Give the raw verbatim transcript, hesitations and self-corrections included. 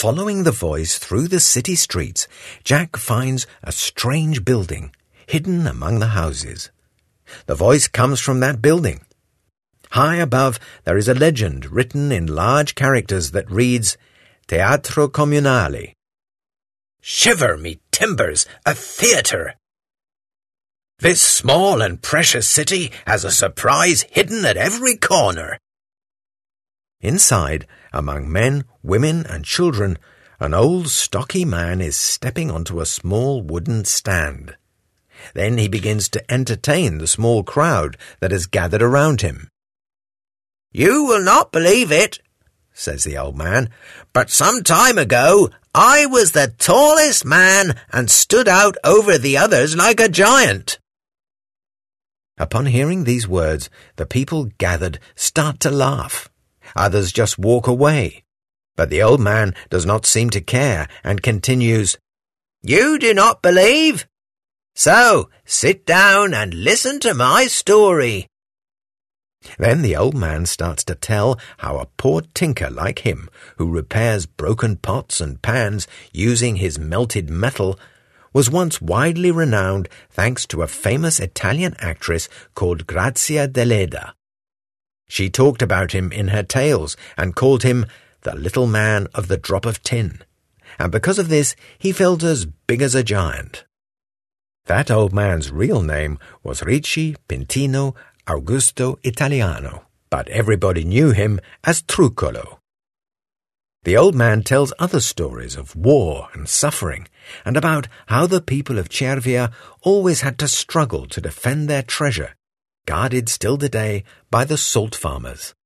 Following the voice through the city streets, Jack finds a strange building hidden among the houses. The voice comes from that building. High above, there is a legend written in large characters that reads, Teatro Comunale. Shiver me timbers, a theatre! This small and precious city has a surprise hidden at every corner. Inside, among men, women, and children, an old stocky man is stepping onto a small wooden stand. Then he begins to entertain the small crowd that has gathered around him. You will not believe it, says the old man, but some time ago I was the tallest man and stood out over the others like a giant. Upon hearing these words, the people gathered start to laugh. Others just walk away. But the old man does not seem to care and continues, You do not believe? So, sit down and listen to my story. Then the old man starts to tell how a poor tinker like him, who repairs broken pots and pans using his melted metal, was once widely renowned thanks to a famous Italian actress called Grazia Deledda. She talked about him in her tales and called him the little man of the drop of tin, and because of this he felt as big as a giant. That old man's real name was Ricci Pintino Augusto Italiano, but everybody knew him as Truccolo. The old man tells other stories of war and suffering, and about how the people of Cervia always had to struggle to defend their treasure, guarded still today by the salt farmers.